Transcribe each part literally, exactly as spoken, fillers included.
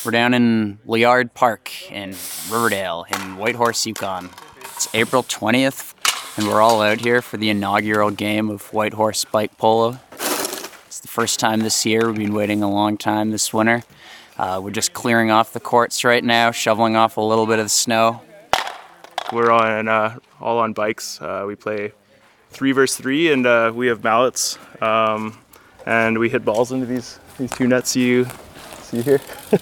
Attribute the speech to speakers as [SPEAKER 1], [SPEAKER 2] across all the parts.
[SPEAKER 1] We're down in Liard Park in Riverdale in Whitehorse, Yukon. It's April twentieth, and we're all out here for the inaugural game of Whitehorse Bike Polo. It's the first time this year. We've been waiting a long time this winter. Uh, we're just clearing off the courts right now, shoveling off a little bit of the snow.
[SPEAKER 2] We're on uh, all on bikes. Uh, we play three versus three, and uh, we have mallets, um, and we hit balls into these these two nets you see here.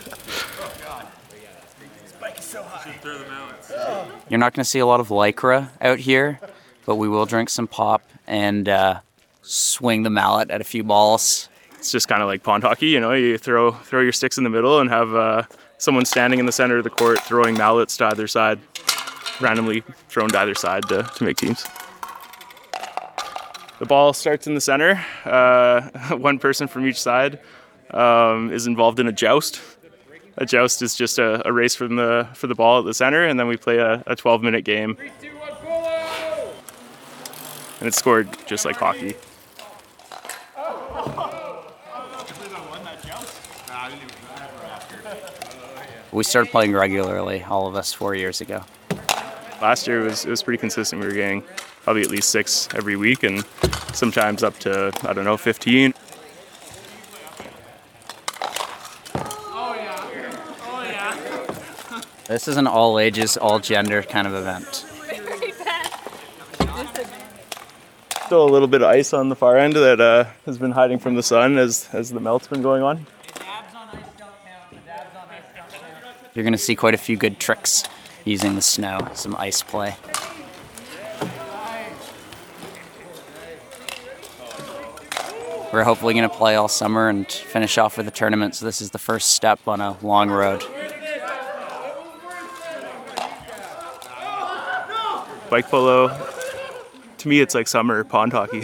[SPEAKER 1] You're not going to see a lot of Lycra out here, but we will drink some pop and uh, swing the mallet at a few balls.
[SPEAKER 2] It's just kind of like pond hockey, you know. You throw throw your sticks in the middle and have uh, someone standing in the center of the court throwing mallets to either side, randomly thrown to either side to, to make teams. The ball starts in the center. Uh, one person from each side um, is involved in a joust. A joust is just a, a race from the for the ball at the center, and then we play a, a twelve-minute game. And it's scored just like hockey.
[SPEAKER 1] We started playing regularly, all of us, four years ago.
[SPEAKER 2] Last year it was it was pretty consistent. We were getting probably at least six every week, and sometimes up to, I don't know, fifteen.
[SPEAKER 1] This is an all ages, all gender kind of event.
[SPEAKER 2] Still a little bit of ice on the far end that uh, has been hiding from the sun as, as the melt's been going on.
[SPEAKER 1] You're going to see quite a few good tricks using the snow, some ice play. We're hopefully going to play all summer and finish off with a tournament, so this is the first step on a long road.
[SPEAKER 2] Bike polo, to me it's like summer pond hockey.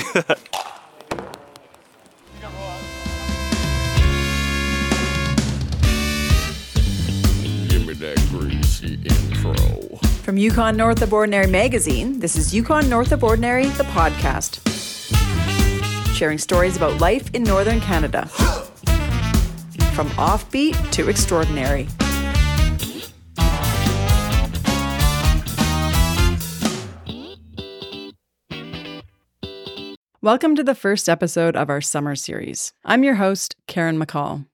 [SPEAKER 3] Give me that greasy intro.
[SPEAKER 4] From Yukon North of Ordinary magazine, this is Yukon North of Ordinary, the podcast. Sharing stories about life in Northern Canada. From offbeat to extraordinary. Welcome to the first episode of our summer series. I'm your host, Karen McCall.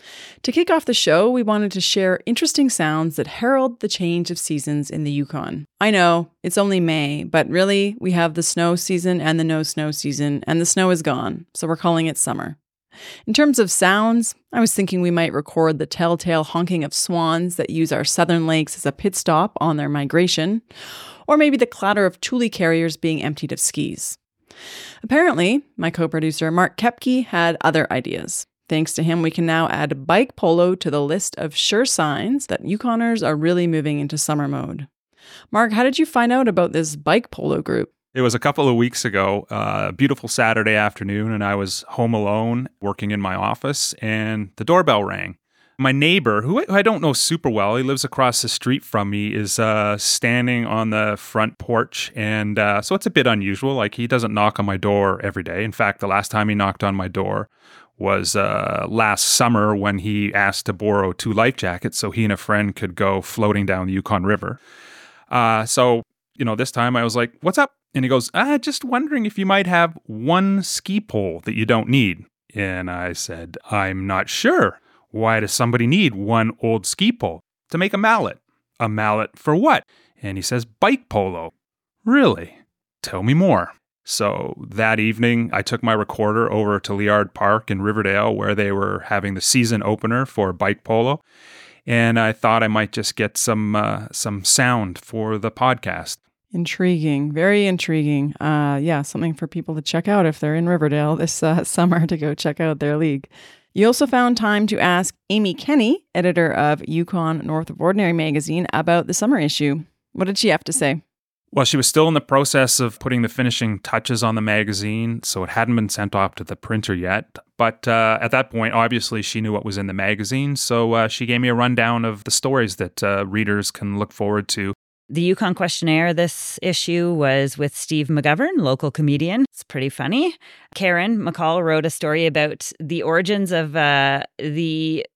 [SPEAKER 4] To kick off the show, we wanted to share interesting sounds that herald the change of seasons in the Yukon. I know, it's only May, but really, we have the snow season and the no-snow season, and the snow is gone, so we're calling it summer. In terms of sounds, I was thinking we might record the telltale honking of swans that use our southern lakes as a pit stop on their migration, or maybe the clatter of Thule carriers being emptied of skis. Apparently, my co-producer Mark Kepke had other ideas. Thanks to him, we can now add bike polo to the list of sure signs that Yukoners are really moving into summer mode. Mark, how did you find out about this bike polo group?
[SPEAKER 5] It was a couple of weeks ago, a uh, beautiful Saturday afternoon, and I was home alone working in my office, and the doorbell rang. My neighbor, who I don't know super well, he lives across the street from me, is uh, standing on the front porch. And uh, so it's a bit unusual. Like, he doesn't knock on my door every day. In fact, the last time he knocked on my door was uh, last summer when he asked to borrow two life jackets so he and a friend could go floating down the Yukon River. Uh, so, you know, this time I was like, "What's up?" And he goes, "Ah, just wondering if you might have one ski pole that you don't need." And I said, "I'm not sure. Why does somebody need one old ski pole?" "To make a mallet." "A mallet for what?" And he says, "Bike polo." "Really? Tell me more." So that evening, I took my recorder over to Liard Park in Riverdale, where they were having the season opener for bike polo. And I thought I might just get some uh, some sound for the podcast.
[SPEAKER 4] Intriguing. Very intriguing. Uh, yeah, something for people to check out if they're in Riverdale this uh, summer to go check out their league. You also found time to ask Amy Kenny, editor of Yukon North of Ordinary magazine, about the summer issue. What did she have to say?
[SPEAKER 5] Well, she was still in the process of putting the finishing touches on the magazine, so it hadn't been sent off to the printer yet. But uh, at that point, obviously, she knew what was in the magazine, so uh, she gave me a rundown of the stories that uh, readers can look forward to.
[SPEAKER 6] The Yukon Questionnaire this issue was with Steve McGovern, local comedian. It's pretty funny. Karen McCall wrote a story about the origins of uh, the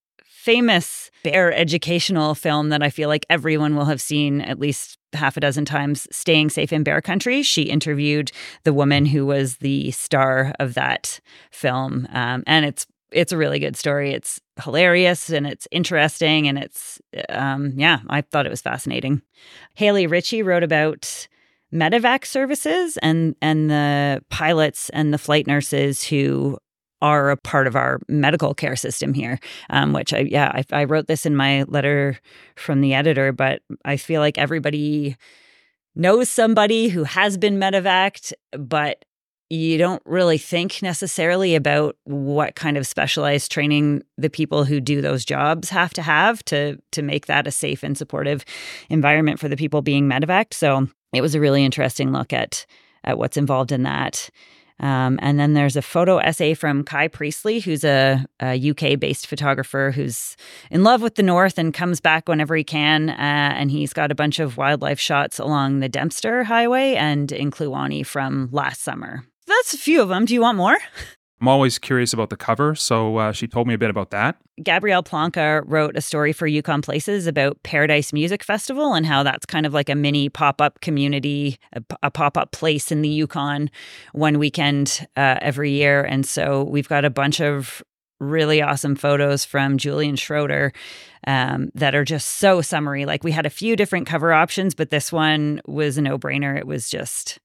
[SPEAKER 6] famous bear educational film that I feel like everyone will have seen at least half a dozen times, Staying Safe in Bear Country. She interviewed the woman who was the star of that film. Um, and it's it's a really good story. It's hilarious and it's interesting and it's, um, yeah, I thought it was fascinating. Haley Ritchie wrote about medevac services and, and the pilots and the flight nurses who are a part of our medical care system here, um, which I, yeah, I, I wrote this in my letter from the editor, but I feel like everybody knows somebody who has been medevaced, but you don't really think necessarily about what kind of specialized training the people who do those jobs have to have to to make that a safe and supportive environment for the people being medevaced. So it was a really interesting look at at what's involved in that. Um, and then there's a photo essay from Kai Priestley, who's a, a U K-based photographer who's in love with the North and comes back whenever he can. Uh, and he's got a bunch of wildlife shots along the Dempster Highway and in Kluane from last summer. That's a few of them. Do you want more?
[SPEAKER 5] I'm always curious about the cover, so uh, she told me a bit about that.
[SPEAKER 6] Gabrielle Planca wrote a story for Yukon Places about Paradise Music Festival and how that's kind of like a mini pop-up community, a, a pop-up place in the Yukon one weekend uh, every year. And so we've got a bunch of really awesome photos from Julian Schroeder um, that are just so summery. Like we had a few different cover options, but this one was a no-brainer. It was just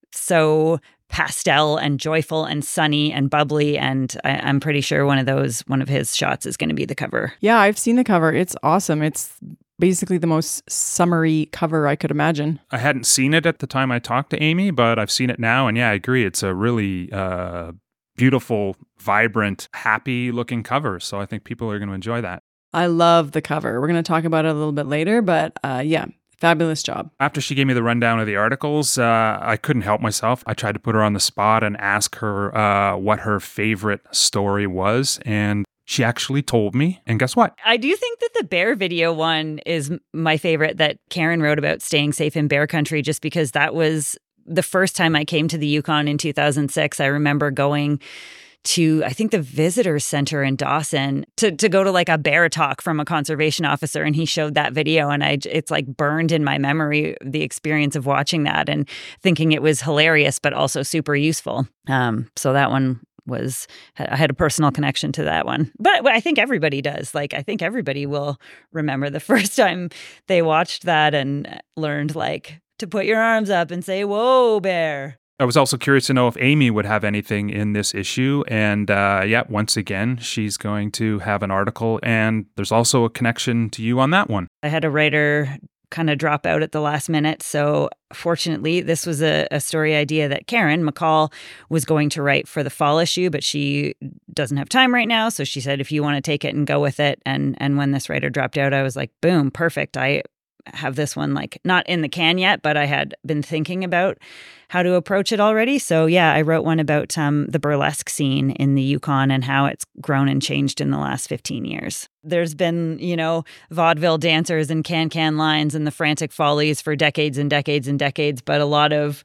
[SPEAKER 6] so pastel and joyful and sunny and bubbly, and I, I'm pretty sure one of those, one of his shots is going to be the cover.
[SPEAKER 4] Yeah, I've seen the cover. It's awesome. It's basically the most summery cover I could imagine.
[SPEAKER 5] I hadn't seen it at the time I talked to Amy, but I've seen it now, and yeah, I agree. It's a really uh, beautiful, vibrant, happy-looking cover, so I think people are going to enjoy that.
[SPEAKER 4] I love the cover. We're going to talk about it a little bit later, but uh, yeah. Fabulous job.
[SPEAKER 5] After she gave me the rundown of the articles, uh, I couldn't help myself. I tried to put her on the spot and ask her uh, what her favorite story was. And she actually told me. And guess what?
[SPEAKER 6] I do think that the bear video one is my favorite that Karen wrote about Staying Safe in Bear Country, just because that was the first time I came to the Yukon in two thousand six. I remember going to, I think, the Visitors Center in Dawson to, to go to like a bear talk from a conservation officer. And he showed that video and I, it's like burned in my memory, the experience of watching that and thinking it was hilarious, but also super useful. Um, so that one was, I had a personal connection to that one. But I think everybody does. Like, I think everybody will remember the first time they watched that and learned like to put your arms up and say, "Whoa, bear."
[SPEAKER 5] I was also curious to know if Amy would have anything in this issue. And uh, yeah, once again, she's going to have an article. And there's also a connection to you on that one.
[SPEAKER 6] I had a writer kind of drop out at the last minute. So fortunately, this was a, a story idea that Karen McCall was going to write for the fall issue, but she doesn't have time right now. So she said, if you want to take it and go with it. And, and when this writer dropped out, I was like, boom, perfect. I have this one like not in the can yet, but I had been thinking about how to approach it already. So yeah, I wrote one about um, the burlesque scene in the Yukon and how it's grown and changed in the last fifteen years. There's been, you know, vaudeville dancers and can-can lines and the frantic follies for decades and decades and decades, but a lot of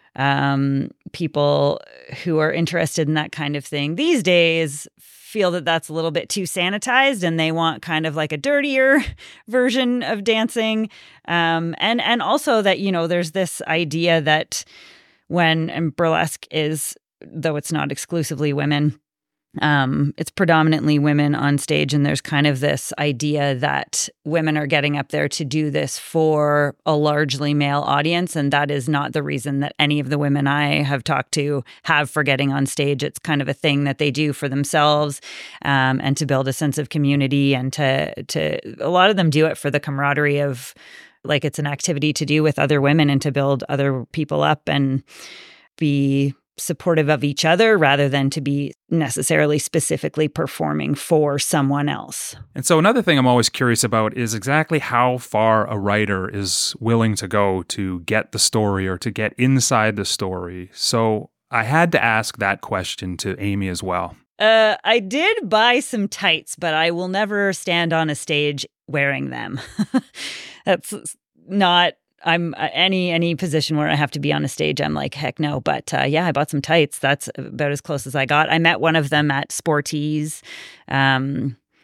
[SPEAKER 6] um, people who are interested in that kind of thing these days feel that that's a little bit too sanitized and they want kind of like a dirtier version of dancing. Um, and, and also that, you know, there's this idea that when and burlesque is, though it's not exclusively women, um, it's predominantly women on stage. And there's kind of this idea that women are getting up there to do this for a largely male audience. And that is not the reason that any of the women I have talked to have for getting on stage. It's kind of a thing that they do for themselves um, and to build a sense of community. And to, to a lot of them do it for the camaraderie of like it's an activity to do with other women and to build other people up and be supportive of each other rather than to be necessarily specifically performing for someone else.
[SPEAKER 5] And so another thing I'm always curious about is exactly how far a writer is willing to go to get the story or to get inside the story. So I had to ask that question to Amy as well.
[SPEAKER 6] Uh, I did buy some tights, but I will never stand on a stage wearing them. That's not I'm uh, any any position where I have to be on a stage, I'm like, heck no. But uh, yeah, I bought some tights. That's about as close as I got. I met one of them at Sportees. Um,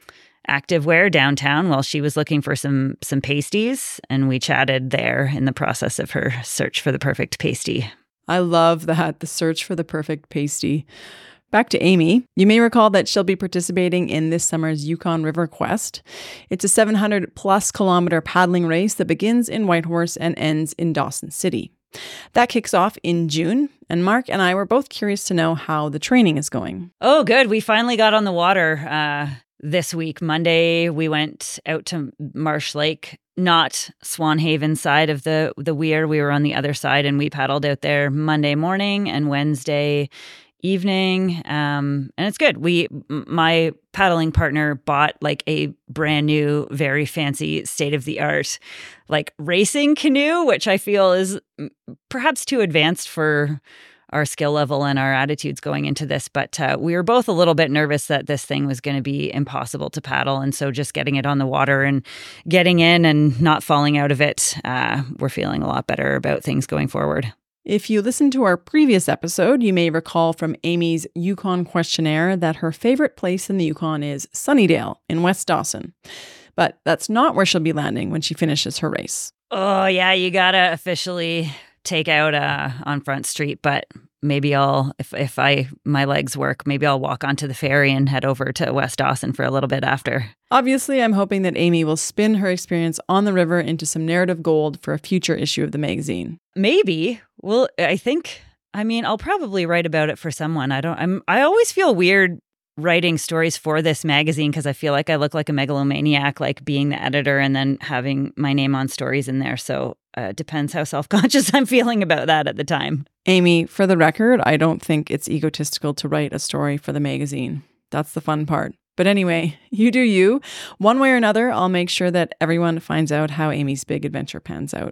[SPEAKER 6] activewear downtown while she was looking for some some pasties, and we chatted there in the process of her search for the perfect pasty.
[SPEAKER 4] I love that, the search for the perfect pasty. Back to Amy. You may recall that she'll be participating in this summer's Yukon River Quest. It's a seven hundred plus kilometer paddling race that begins in Whitehorse and ends in Dawson City. That kicks off in June, and Mark and I were both curious to know how the training is going.
[SPEAKER 6] Oh, good. We finally got on the water uh, this week. Monday, we went out to Marsh Lake, not Swanhaven side of the, the weir. We were on the other side, and we paddled out there Monday morning and Wednesday evening, um, and it's good. We, my paddling partner bought like a brand new, very fancy, state of the art, like racing canoe, which I feel is perhaps too advanced for our skill level and our attitudes going into this. But uh, we were both a little bit nervous that this thing was going to be impossible to paddle, and so just getting it on the water and getting in and not falling out of it, uh, we're feeling a lot better about things going forward.
[SPEAKER 4] If you listened to our previous episode, you may recall from Amy's Yukon questionnaire that her favorite place in the Yukon is Sunnydale in West Dawson. But that's not where she'll be landing when she finishes her race.
[SPEAKER 6] Oh, yeah, you gotta officially take out uh, on Front Street, but maybe I'll, if, if I my legs work, maybe I'll walk onto the ferry and head over to West Dawson for a little bit after.
[SPEAKER 4] Obviously, I'm hoping that Amy will spin her experience on the river into some narrative gold for a future issue of the magazine.
[SPEAKER 6] Maybe. Well, I think, I mean, I'll probably write about it for someone. I don't, I'm, I always feel weird writing stories for this magazine because I feel like I look like a megalomaniac, like being the editor and then having my name on stories in there. So uh, it depends how self-conscious I'm feeling about that at the time.
[SPEAKER 4] Amy, for the record, I don't think it's egotistical to write a story for the magazine. That's the fun part. But anyway, you do you. One way or another, I'll make sure that everyone finds out how Amy's big adventure pans out.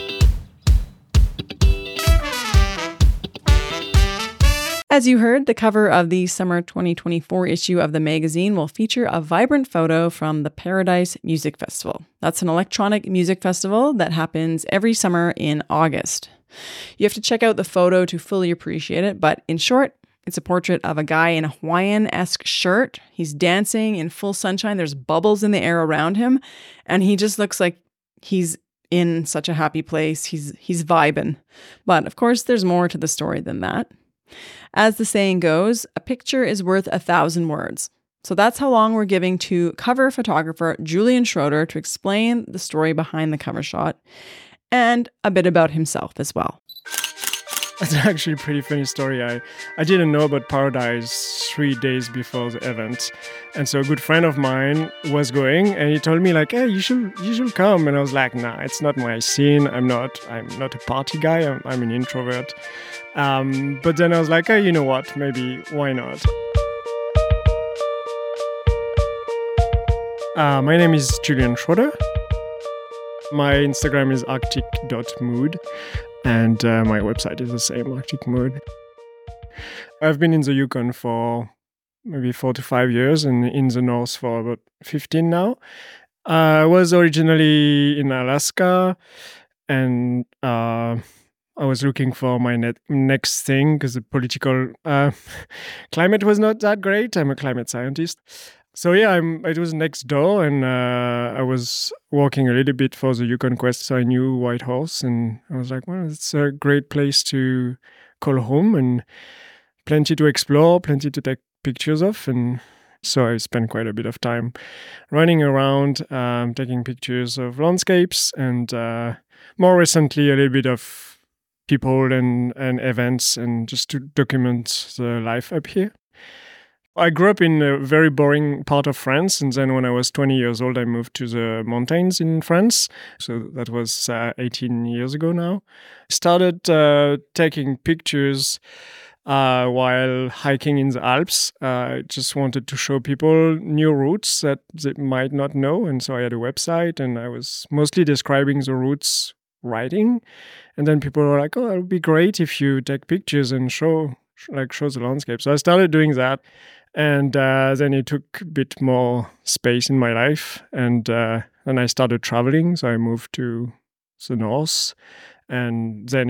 [SPEAKER 4] As you heard, the cover of the summer twenty twenty-four issue of the magazine will feature a vibrant photo from the Paradise Music Festival. That's an electronic music festival that happens every summer in August. You have to check out the photo to fully appreciate it, but in short, it's a portrait of a guy in a Hawaiian-esque shirt. He's dancing in full sunshine. There's bubbles in the air around him, and he just looks like he's in such a happy place. He's he's vibing. But of course, there's more to the story than that. As the saying goes, a picture is worth a thousand words. So that's how long we're giving to cover photographer Julian Schroeder to explain the story behind the cover shot and a bit about himself as well.
[SPEAKER 7] It's actually a pretty funny story. I, I didn't know about Paradise three days before the event. And so a good friend of mine was going and he told me like, hey, you should you should come. And I was like, nah, it's not my scene. I'm not I'm not a party guy. I'm, I'm an introvert. Um, but then I was like, hey, you know what? Maybe why not? Uh, my name is Julian Schroeder. My Instagram is arctic dot mood. And uh, my website is the same, Arctic Mood. I've been in the Yukon for maybe four to five years and in the North for about fifteen now. Uh, I was originally in Alaska and uh, I was looking for my net- next thing because the political uh, climate was not that great. I'm a climate scientist. So yeah, I'm, it was next door and uh, I was walking a little bit for the Yukon Quest, so I knew Whitehorse and I was like, well, it's a great place to call home and plenty to explore, plenty to take pictures of. And so I spent quite a bit of time running around, um, taking pictures of landscapes and uh, more recently a little bit of people and, and events and just to document the life up here. I grew up in a very boring part of France, and then when I was twenty years old, I moved to the mountains in France. So that was uh, eighteen years ago now. Started uh, taking pictures uh, while hiking in the Alps. Uh, I just wanted to show people new routes that they might not know, and so I had a website, and I was mostly describing the routes writing. And then people were like, "Oh, it would be great if you take pictures and show, like, show the landscape." So I started doing that. And uh, then it took a bit more space in my life. And uh, then I started traveling. So I moved to the north. And then it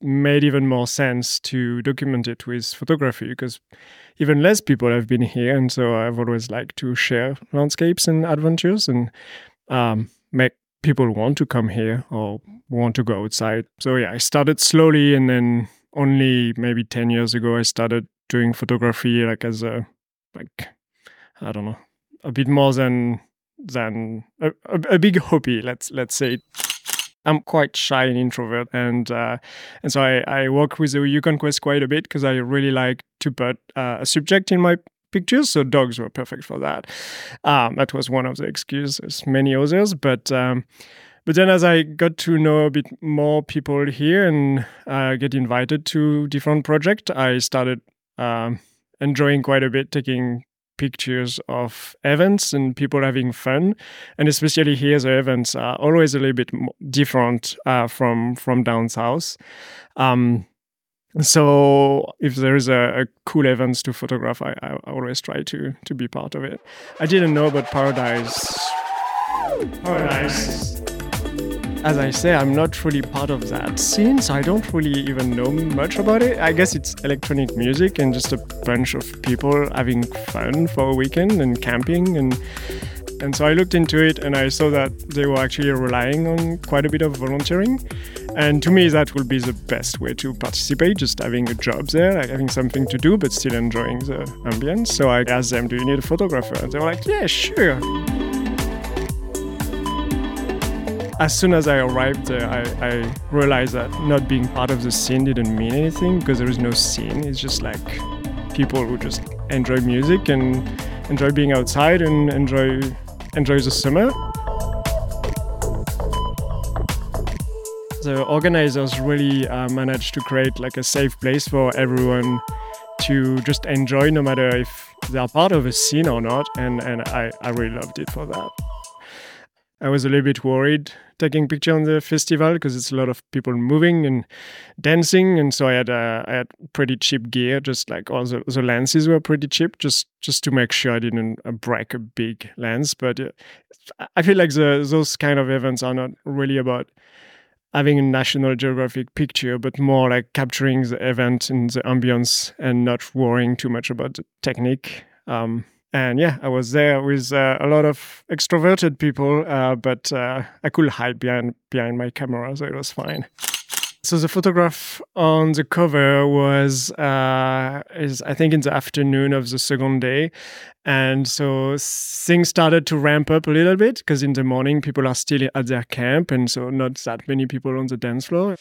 [SPEAKER 7] made even more sense to document it with photography because even less people have been here. And so I've always liked to share landscapes and adventures and um, make people want to come here or want to go outside. So yeah, I started slowly, and then only maybe ten years ago, I started doing photography like as a, like, I don't know, a bit more than than a, a, a big hobby, let's let's say. I'm quite shy and introvert, and uh, and so I, I work with the Yukon Quest quite a bit because I really like to put uh, a subject in my pictures. So dogs were perfect for that. Um, that was one of the excuses. There's many others, but um, but then as I got to know a bit more people here and uh, get invited to different projects, I started um, enjoying quite a bit taking pictures of events and people having fun, and especially here the events are always a little bit different uh, from from down south. Um, so if there is a, a cool event to photograph, I, I always try to to be part of it. I didn't know about Paradise. Paradise. As I say, I'm not really part of that scene, so I don't really even know much about it. I guess it's electronic music and just a bunch of people having fun for a weekend and camping. And and so I looked into it and I saw that they were actually relying on quite a bit of volunteering. And to me, that would be the best way to participate, just having a job there, like having something to do, but still enjoying the ambience. So I asked them, do you need a photographer? And they were like, yeah, sure. As soon as I arrived there, I, I realized that not being part of the scene didn't mean anything because there is no scene. It's just like people who just enjoy music and enjoy being outside and enjoy enjoy the summer. The organizers really uh, managed to create like a safe place for everyone to just enjoy, no matter if they are part of a scene or not. And, and I, I really loved it for that. I was a little bit worried taking picture on the festival because it's a lot of people moving and dancing, and so I had uh, I had pretty cheap gear, just like all the, the lenses were pretty cheap, just just to make sure I didn't uh, break a big lens. But uh, I feel like the those kind of events are not really about having a National Geographic picture, but more like capturing the event and the ambience and not worrying too much about the technique. Um, And yeah, I was there with uh, a lot of extroverted people, uh, but uh, I could hide behind behind my camera, so it was fine. So the photograph on the cover was, uh, is I think in the afternoon of the second day. And so things started to ramp up a little bit because in the morning people are still at their camp, and so not that many people on the dance floor.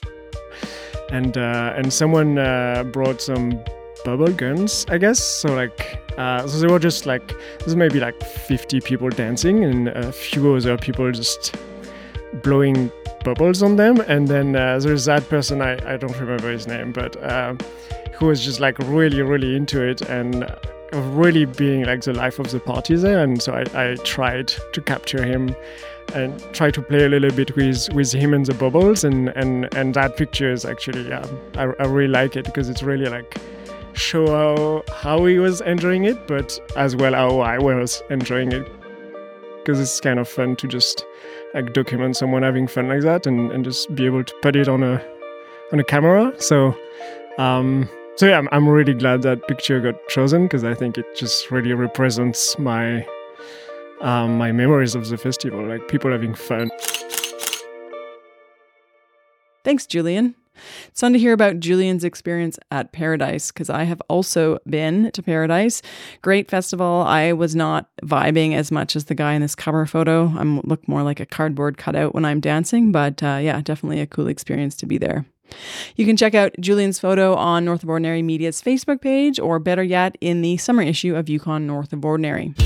[SPEAKER 7] And, uh, and someone uh, brought some bubble guns, I guess. So like, uh, so they were just like, there's maybe like fifty people dancing and a few other people just blowing bubbles on them. And then uh, there's that person, I, I don't remember his name, but uh, who was just like really, really into it and really being like the life of the party there. And so I, I tried to capture him and try to play a little bit with, with him and the bubbles. And, and, and that picture is actually, yeah, I, I really like it because it's really like, show how, how he was enjoying it, but as well how I was enjoying it, because it's kind of fun to just like document someone having fun like that and, and just be able to put it on a on a camera. So um so yeah, I'm, I'm really glad that picture got chosen because I think it just really represents my um my memories of the festival, like people having fun.
[SPEAKER 4] Thanks, Julian. It's fun to hear about Julian's experience at Paradise because I have also been to Paradise. Great festival. I was not vibing as much as the guy in this cover photo. I look more like a cardboard cutout when I'm dancing, but uh, yeah, definitely a cool experience to be there. You can check out Julian's photo on North of Ordinary Media's Facebook page, or better yet, in the summer issue of Yukon North of Ordinary.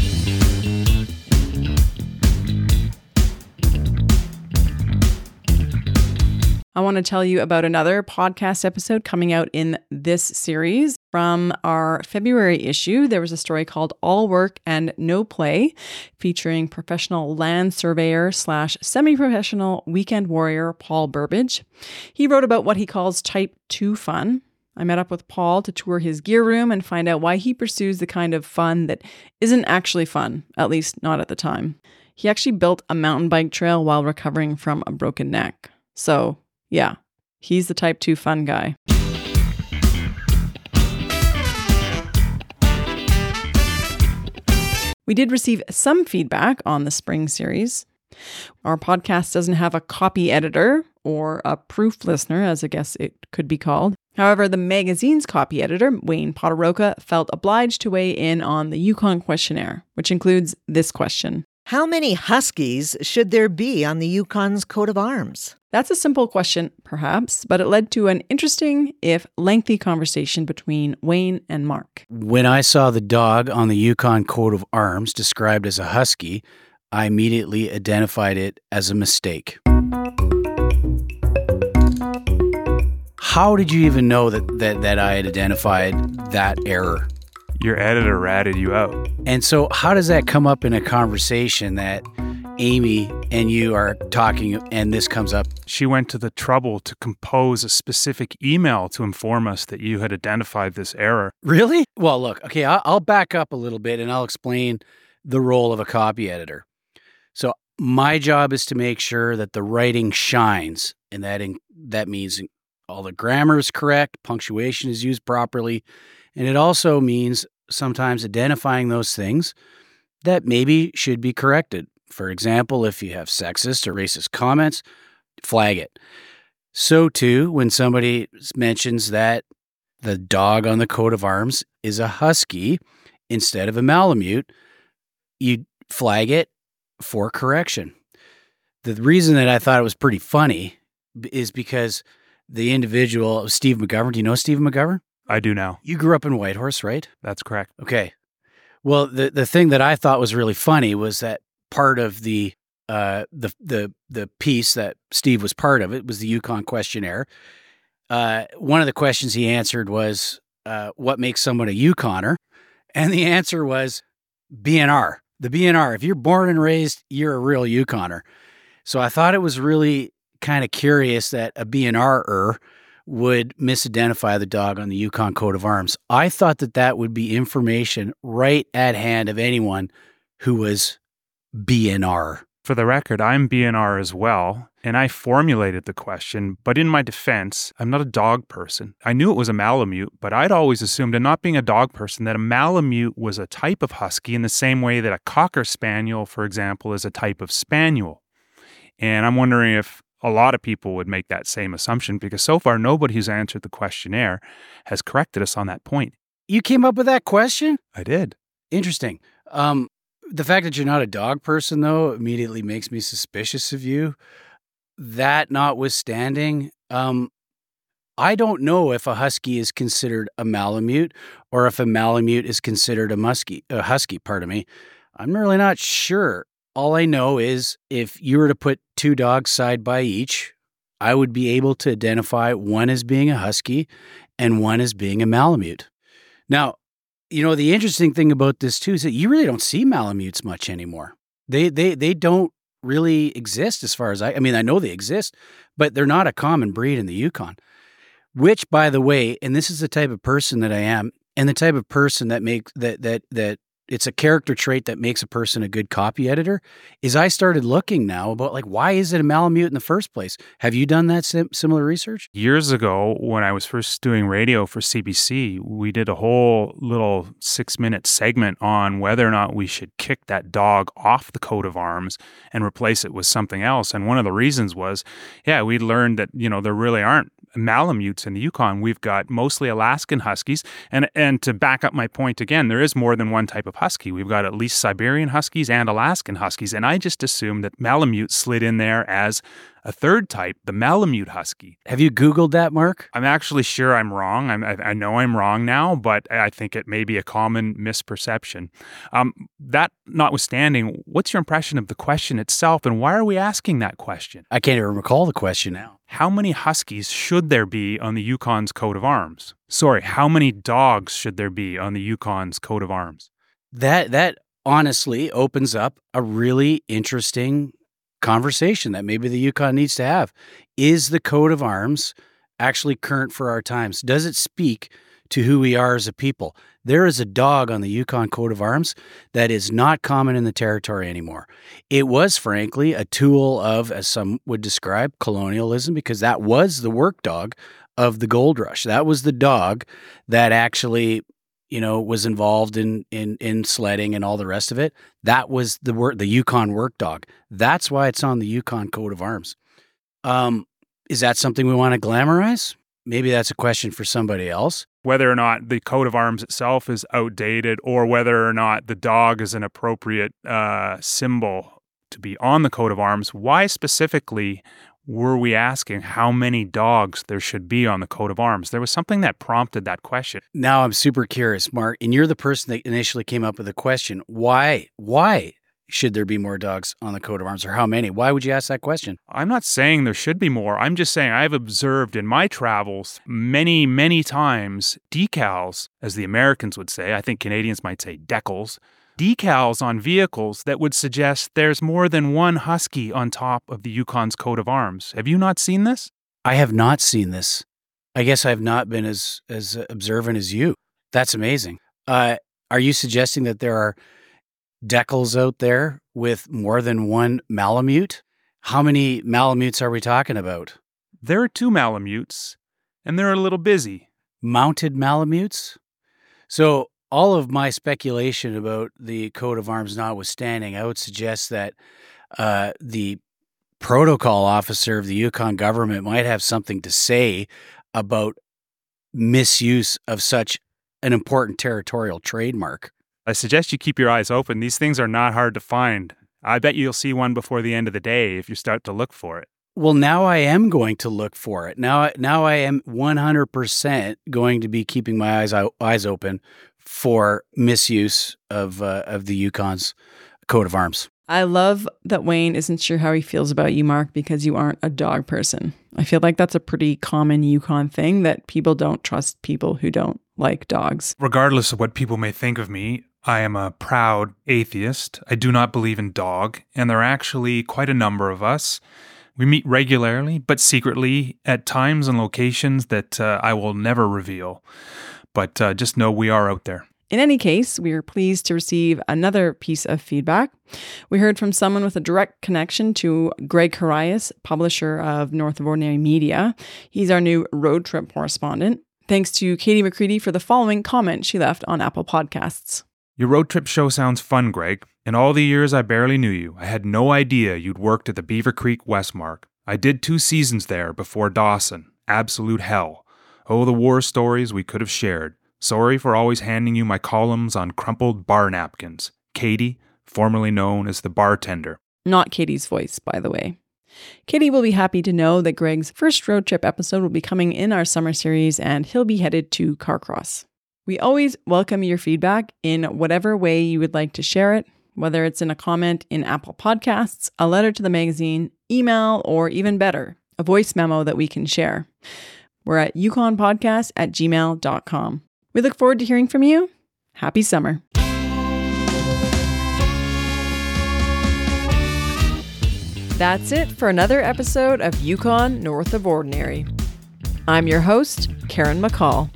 [SPEAKER 4] I want to tell you about another podcast episode coming out in this series. From our February issue, there was a story called All Work and No Play, featuring professional land surveyor slash semi-professional weekend warrior Paul Burbage. He wrote about what he calls type two fun. I met up with Paul to tour his gear room and find out why he pursues the kind of fun that isn't actually fun, at least not at the time. He actually built a mountain bike trail while recovering from a broken neck. So, yeah, He's the type two fun guy. We did receive some feedback on the spring series. Our podcast doesn't have a copy editor or a proof listener, as I guess it could be called. However, the magazine's copy editor, Wayne Poteroka, felt obliged to weigh in on the Yukon questionnaire, which includes this question.
[SPEAKER 8] How many Huskies should there be on the Yukon's coat of arms?
[SPEAKER 4] That's a simple question, perhaps, but it led to an interesting, if lengthy, conversation between Wayne and Mark.
[SPEAKER 9] When I saw the dog on the Yukon coat of arms described as a husky, I immediately identified it as a mistake. How did you even know that, that, that I had identified that error?
[SPEAKER 5] Your editor ratted you out.
[SPEAKER 9] And so how does that come up in a conversation that Amy and you are talking and this comes up?
[SPEAKER 5] She went to the trouble to compose a specific email to inform us that you had identified this error.
[SPEAKER 9] Really? Well, look, okay, I'll, I'll back up a little bit and I'll explain the role of a copy editor. So my job is to make sure that the writing shines, and that in, that means all the grammar is correct, punctuation is used properly, and it also means sometimes identifying those things that maybe should be corrected. For example, if you have sexist or racist comments, flag it. So too, when somebody mentions that the dog on the coat of arms is a husky instead of a Malamute, you flag it for correction. The reason that I thought it was pretty funny is because the individual, Steve McGovern, do you know Steve McGovern?
[SPEAKER 5] I do now.
[SPEAKER 9] You grew up in Whitehorse, right?
[SPEAKER 5] That's correct.
[SPEAKER 9] Okay. Well, the, the thing that I thought was really funny was that part of the uh, the the the piece that Steve was part of, it was the Yukon questionnaire. Uh, one of the questions he answered was, uh, what makes someone a Yukoner? And the answer was B N R. The B N R. If you're born and raised, you're a real Yukoner. So I thought it was really kind of curious that a B N R-er would misidentify the dog on the Yukon coat of arms. I thought that that would be information right at hand of anyone who was B N R.
[SPEAKER 5] For the record, I'm B N R as well, and I formulated the question, but in my defense, I'm not a dog person. I knew it was a Malamute, but I'd always assumed, and not being a dog person, that a Malamute was a type of husky in the same way that a Cocker Spaniel, for example, is a type of Spaniel. And I'm wondering if a lot of people would make that same assumption, because so far nobody who's answered the questionnaire has corrected us on that point.
[SPEAKER 9] You came up with that question?
[SPEAKER 5] I did.
[SPEAKER 9] Interesting. Um, the fact that you're not a dog person, though, immediately makes me suspicious of you. That notwithstanding, um, I don't know if a husky is considered a Malamute or if a Malamute is considered a musky, a husky, pardon me. I'm really not sure. All I know is if you were to put two dogs side by each, I would be able to identify one as being a husky and one as being a Malamute. Now, you know, the interesting thing about this too is that you really don't see Malamutes much anymore. They they they don't really exist as far as I I mean, I know they exist, but they're not a common breed in the Yukon. Which, by the way, and this is the type of person that I am, and the type of person that makes that that that it's a character trait that makes a person a good copy editor, is I started looking now about, like, why is it a Malamute in the first place? Have you done that sim- similar research?
[SPEAKER 5] Years ago, when I was first doing radio for C B C, we did a whole little six-minute segment on whether or not we should kick that dog off the coat of arms and replace it with something else. And one of the reasons was, yeah, we learned that, you know, there really aren't Malamutes in the Yukon. We've got mostly Alaskan Huskies. And and to back up my point again, there is more than one type of husky. We've got at least Siberian Huskies and Alaskan Huskies. And I just assumed that Malamute slid in there as a third type, the Malamute Husky.
[SPEAKER 9] Have you Googled that, Mark?
[SPEAKER 5] I'm actually sure I'm wrong. I'm, I, I know I'm wrong now, but I think it may be a common misperception. Um, that notwithstanding, what's your impression of the question itself, and why are we asking that question?
[SPEAKER 9] I can't even recall the question now.
[SPEAKER 5] How many Huskies should there be on the Yukon's coat of arms? Sorry, how many dogs should there be on the Yukon's coat of arms?
[SPEAKER 9] That that honestly opens up a really interesting conversation that maybe the Yukon needs to have. Is the coat of arms actually current for our times? Does it speak to who we are as a people. There is a dog on the Yukon coat of arms that is not common in the territory anymore. It was, frankly, a tool of, as some would describe, colonialism, because that was the work dog of the gold rush. That was the dog that actually, you know, was involved in in in sledding and all the rest of it. That was the work, the Yukon work dog. That's why it's on the Yukon coat of arms. Um, is that something we want to glamorize? Maybe that's a question for somebody else.
[SPEAKER 5] Whether or not the coat of arms itself is outdated or whether or not the dog is an appropriate uh, symbol to be on the coat of arms, why specifically were we asking how many dogs there should be on the coat of arms? There was something that prompted that question.
[SPEAKER 9] Now I'm super curious, Mark, and you're the person that initially came up with the question. Why? Why should there be more dogs on the coat of arms, or how many? Why would you ask that question?
[SPEAKER 5] I'm not saying there should be more. I'm just saying I've observed in my travels many, many times decals, as the Americans would say. I think Canadians might say decals. Decals on vehicles that would suggest there's more than one husky on top of the Yukon's coat of arms. Have you not seen this?
[SPEAKER 9] I have not seen this. I guess I've not been as as observant as you. That's amazing. Uh, are you suggesting that there are decals out there with more than one Malamute? How many Malamutes are we talking about?
[SPEAKER 5] There are two Malamutes, and they're a little busy.
[SPEAKER 9] Mounted Malamutes? So all of my speculation about the coat of arms notwithstanding, I would suggest that uh, the protocol officer of the Yukon government might have something to say about misuse of such an important territorial trademark.
[SPEAKER 5] I suggest you keep your eyes open. These things are not hard to find. I bet you'll see one before the end of the day if you start to look for it.
[SPEAKER 9] Well, now I am going to look for it. Now, now I am one hundred percent going to be keeping my eyes eyes open for misuse of uh, of the Yukon's coat of arms.
[SPEAKER 4] I love that Wayne isn't sure how he feels about you, Mark, because you aren't a dog person. I feel like that's a pretty common Yukon thing, that people don't trust people who don't like dogs.
[SPEAKER 5] Regardless of what people may think of me, I am a proud atheist. I do not believe in dog, and there are actually quite a number of us. We meet regularly, but secretly at times and locations that uh, I will never reveal. But uh, just know we are out there.
[SPEAKER 4] In any case, we are pleased to receive another piece of feedback. We heard from someone with a direct connection to Greg Harias, publisher of North of Ordinary Media. He's our new road trip correspondent. Thanks to Katie McCready for the following comment she left on Apple Podcasts.
[SPEAKER 5] Your road trip show sounds fun, Greg. In all the years I barely knew you, I had no idea you'd worked at the Beaver Creek Westmark. I did two seasons there before Dawson. Absolute hell. Oh, the war stories we could have shared. Sorry for always handing you my columns on crumpled bar napkins. Katie, formerly known as the bartender.
[SPEAKER 4] Not Katie's voice, by the way. Katie will be happy to know that Greg's first road trip episode will be coming in our summer series, and he'll be headed to Carcross. We always welcome your feedback in whatever way you would like to share it, whether it's in a comment in Apple Podcasts, a letter to the magazine, email, or even better, a voice memo that we can share. We're at yukonpodcast at gmail dot com. We look forward to hearing from you. Happy summer. That's it for another episode of Yukon North of Ordinary. I'm your host, Karen McCall.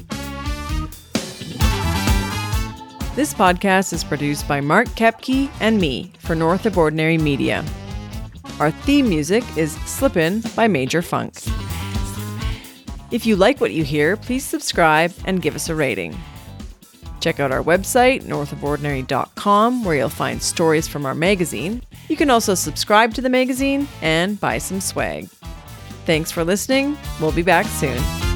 [SPEAKER 4] This podcast is produced by Mark Kepke and me for North of Ordinary Media. Our theme music is Slippin' by Major Funk. If you like what you hear, please subscribe and give us a rating. Check out our website, north of ordinary dot com, where you'll find stories from our magazine. You can also subscribe to the magazine and buy some swag. Thanks for listening. We'll be back soon.